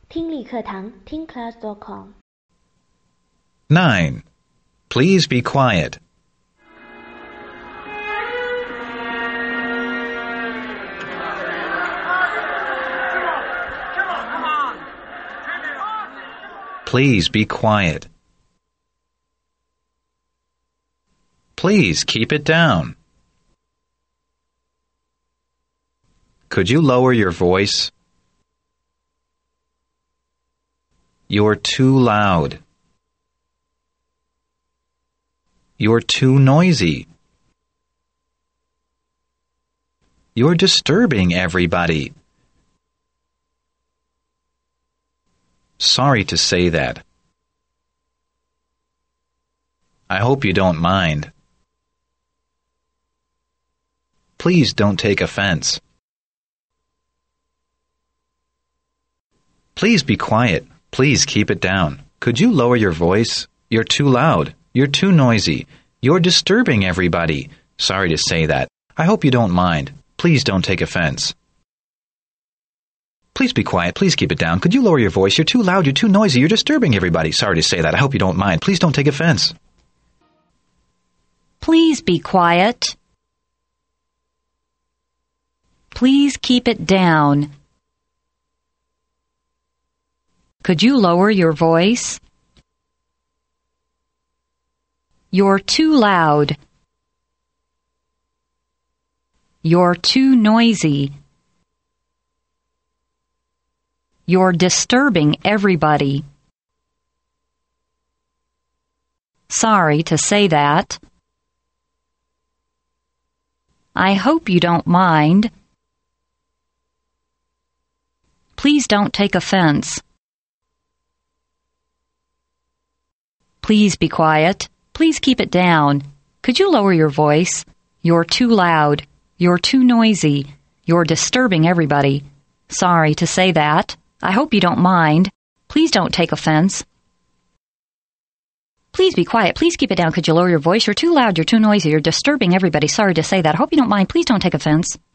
听力课堂听 class.com。 9. Please be quiet. Please be quiet. Please keep it down. Could you lower your voice? You're too loud. You're too noisy. You're disturbing everybody. Sorry to say that. I hope you don't mind. Please don't take offense. Please be quiet. Please keep it down. Could you lower your voice? You're too loud. You're too noisy. You're disturbing everybody. Sorry to say that. I hope you don't mind. Please don't take offense. Please be quiet. Please keep it down. Could you lower your voice? You're too loud. You're too noisy. You're disturbing everybody. Sorry to say that. I hope you don't mind. Please don't take offense. Please be quiet. Please keep it down. Could you lower your voice? You're too loud. You're too noisy. You're disturbing everybody. Sorry to say that. I hope you don't mind. Please don't take offense. Please be quiet. Please keep it down. Could you lower your voice? You're too loud. You're too noisy. You're disturbing everybody. Sorry to say that. I hope you don't mind. Please don't take offense. Please be quiet. Please keep it down. Could you lower your voice? You're too loud. You're too noisy. You're disturbing everybody. Sorry to say that. I hope you don't mind. Please don't take offense.